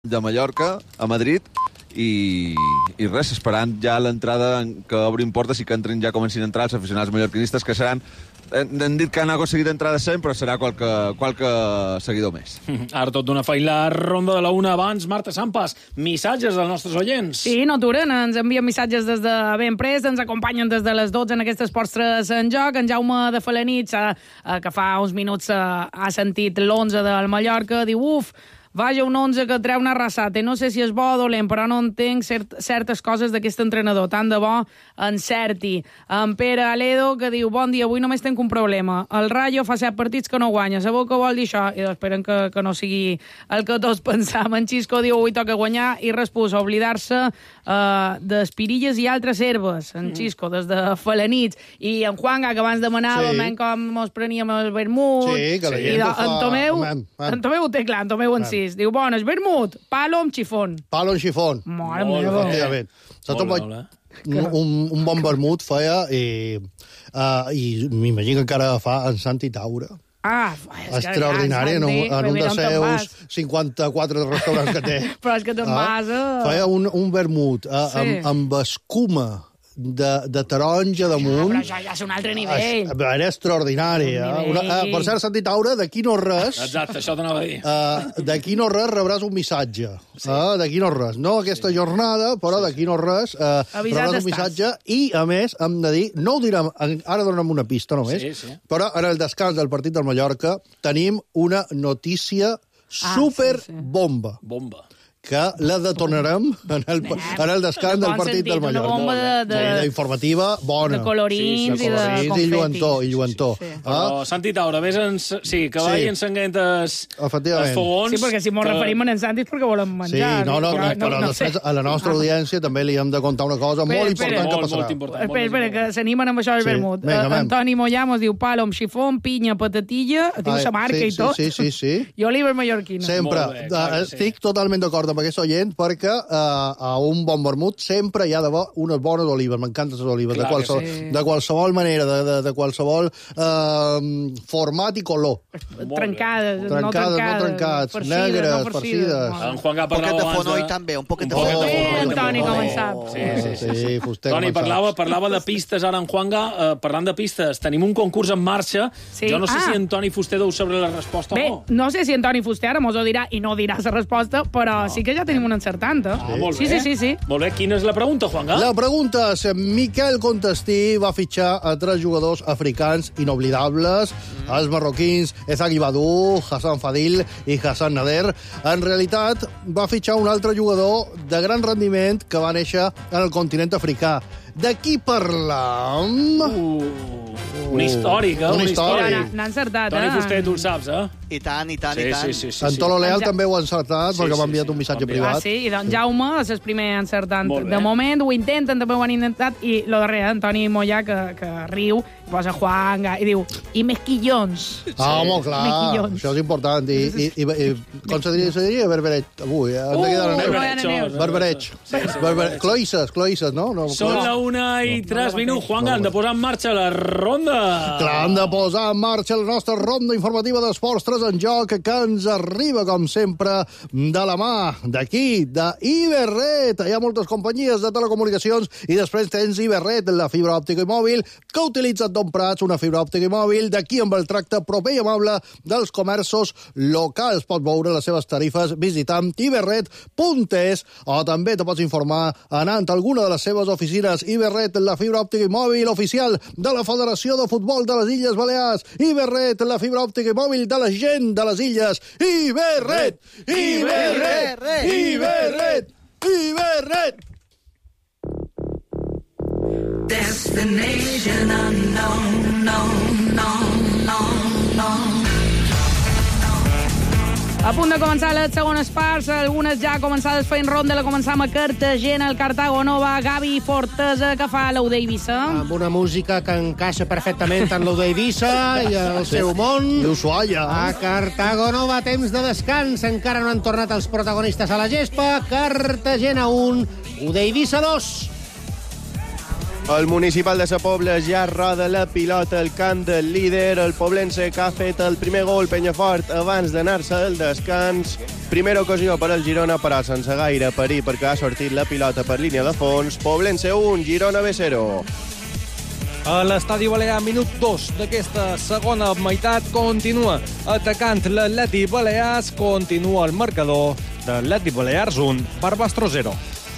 de Mallorca a Madrid i res, esperant ja l'entrada que obrin portes i que entrin ja comencin a entrar els aficionats mallorquinistes, que seran, hem dit que han aconseguit entrada 100, però serà qualque seguidor més. Ara tot d'una faila, ronda de la una. Abans, Marta Sampas, missatges dels nostres oients. Sí, no aturen, ens envien missatges des de ben pres, ens acompanyen des de les 12 en aquestes postres en joc. En Jaume de Falanits, que fa uns minuts ha sentit l'11 del Mallorca, diu, vaja, un 11 que treu una arrasata. No sé si és bo o dolent, però no entenc certes coses d'aquest entrenador. Tant de bo encerti. En Pere Aledo, que diu, bon dia, avui només tenc un problema. El Rayo fa 7 partits que no guanya. Sabeu què vol dir això? I esperen que no sigui el que tots pensam. En Xisco diu, avui toca guanyar, i respús, oblidar-se d'espirilles i altres herbes. En Xisco, des de Falanits. I en Juanga, que abans demanava com ens preníem el vermut. Sí, que la gent ho fa. En Tomeu ho té clar, en Tomeu en sí. Diu, bones, vermut, palo amb xifón. Palo amb xifón. Mare meva. Efectivament. Un bon vermut feia i m'imagino que encara fa en Santi Taura. Extraordinari, en un dels seus 54 restaurants que té. Però és que te'n vas feia un vermut amb escuma de taronja damunt. Però això ja és un altre nivell. Era extraordinari. Per cert, Santi Taura, d'aquí no res... Exacte, això t'anava a dir. D'aquí no res rebràs un missatge. D'aquí no res. No aquesta jornada, però d'aquí no res rebràs un missatge. I, a més, hem de dir, no ho direm, ara donem una pista només, però en el descans del partit del Mallorca tenim una notícia superbomba. Bomba. Que la detonarem en el descans del partit del Mallorca. Una bomba informativa bona. De colorins i de confetis. I lluentor. Però, Santi Taura, que vagi encenguent els fogons. Sí, perquè si mos referim en Santi és perquè volem menjar. Sí, però després a la nostra audiència també li hem de contar una cosa molt important que passarà. Espera, que s'animen amb això del vermut. Antoni Mollà mos diu palo amb xifón, pinya, patatilla, diu sa marca i tot. Sí. I oliva mallorquina. Sempre. Estic totalment d'acord amb aquest oient, perquè a un bon vermut sempre hi ha d'haver unes bones olives. M'encanten les olives, de qualsevol manera, de qualsevol format i color. Trencades, no trencats, negres, farcides. En Juan parlava abans fonoll també, un poquet de fonoll. Toni, com en sap. Sí, fuster. Toni, parlava de pistes ara en Juanga. Parlant de pistes, tenim un concurs en marxa. Jo no sé si en Toni Fuster deu saber la resposta o no. Bé, no sé si en Toni Fuster ara mos ho dirà i no dirà la resposta, però sí que ja tenim un encertant, molt bé. Sí. Molt bé, quina és la pregunta, Juanga? La pregunta és, Miquel Contestí va fitxar a 3 jugadors africans inoblidables, els marroquins Ezagui Badou, Hassan Fadil i Hassan Nader. En realitat, va fitxar un altre jugador de gran rendiment que va néixer en el continent africà. De qui parlam? Un històric, Un històric. N'ha encertat, Toni Fuster, tu el saps, I tant. Sí. Antolo Leal també ho ha encertat, perquè m'ha enviat un missatge privat. Sí, i doncs Jaume és el primer encertant. De moment ho intenten, també ho han intentat, i lo darrer, Antoni Mollà, que riu, posa Juanga, i diu, i mesquillons. Molt clar, això és important. I com se diria? Berbereig. Avui, hem de quedar a neu. Berbereig. Cloïsses, no? Són la 1:03 minuts. Juanga, hem de posar en marxa la ronda. Clar, hem de posar en marxa la nostra ronda informativa d'esports 3 en joc, que ens arriba, com sempre, de la mà d'aquí, d'Iberret. Hi ha moltes companyies de telecomunicacions i després tens Iberret, la fibra òptica i mòbil, que utilitza Don Prats, una fibra òptica i mòbil d'aquí amb el tracte proper i amable dels comerços locals. Pots veure les seves tarifes visitant iberret.es o també te pots informar anant a alguna de les seves oficines. Iberret, la fibra òptica i mòbil oficial de la Federació de Futbol de les Illes Balears. Iberret, la fibra òptica i mòbil de la gent de les illes. Iberret! Destination unknown, no. A punt de començar les segones parts, algunes ja començades fent ronda. La començam a Cartagena, el Cartago Nova, Gavi Fortesa, que fa l'Ou d'Eivissa. Amb una música que encaixa perfectament en l'Ou d'Eivissa i el seu món. I Ushuaia. A Cartago Nova, temps de descans. Encara no han tornat els protagonistes a la gespa. Cartagena 1, Ou d'Eivissa 2. El municipal de Sa Pobla ja roda la pilota al camp del líder, el poblense que ha fet el primer gol Penyafort abans d'anar-se al descans. Primera ocasió per al Girona, però sense gaire perill perquè ha sortit la pilota per línia de fons. Poblense 1, Girona B 0. A l'Estadi Balear, minut 2 d'aquesta segona meitat, continua atacant l'Atleti Balears, continua el marcador de l'Atleti Balears 1, Barbastro 0.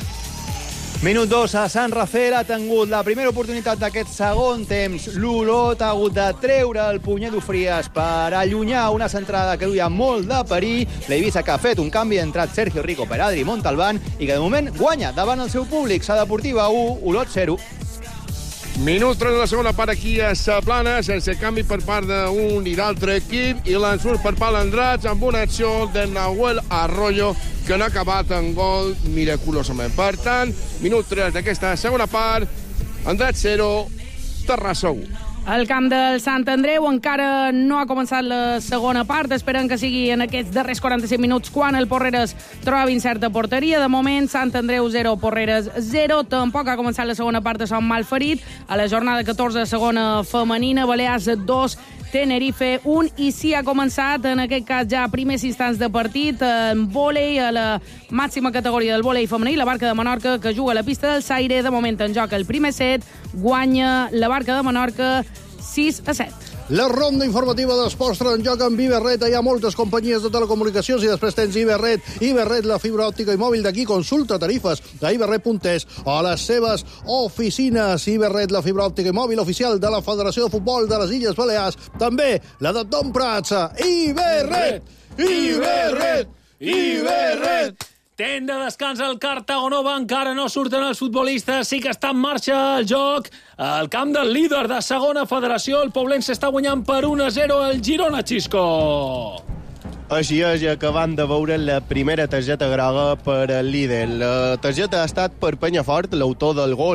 Minut 2 a Sant Rafael, ha tingut la primera oportunitat d'aquest segon temps. L'Olot ha hagut de treure el punyer d'Ofries per allunyar una centrada que duia molt de perill. L'Eivissa que ha fet un canvi, ha entrat Sergio Rico per Adri Montalbán i que de moment guanya davant el seu públic. Sa Deportiva 1, Olot 0. Minut 3 de la segona part aquí a Sa Plana, sense canvi per part d'un i l'altre equip, i l'ensurt per Pal Andrats amb una acció de Nahuel Arroyo que n'ha acabat en gol miraculosament. Per tant, minut 3 d'aquesta segona part, Andrats 0, Terrassa 1. El camp del Sant Andreu encara no ha començat la segona part. Esperen que sigui en aquests darrers 45 minuts quan el Porreres trobi incerta porteria. De moment, Sant Andreu 0, Porreres 0. Tampoc ha començat la segona part de Son Malferit. A la jornada 14 de segona femenina, Balears 2, Tenerife 1, i sí ha començat, en aquest cas ja primers instants de partit, en vòlei, a la màxima categoria del vòlei femení, la Barca de Menorca, que juga a la pista del Saire. De moment en joc el primer set, guanya la Barca de Menorca 6-7. La ronda informativa d'esports en joc amb Iberret. Hi ha moltes companyies de telecomunicacions i després tens Iberret. Iberret, la fibra òptica i mòbil d'aquí. Consulta tarifes a iberret.es a les seves oficines. Iberret, la fibra òptica i mòbil oficial de la Federació de Futbol de les Illes Balears. També la de Tom Prats. Iberret! Iberret! Iberret! Temps de descans al Cartagonova, encara no surten els futbolistes, sí que està en marxa el joc. Al camp del líder de segona federació, el Poblense està guanyant per 1-0 el Girona, Xisco. Així és, acabant de veure la primera targeta groga per al líder. La targeta ha estat per Penyafort, l'autor del gol.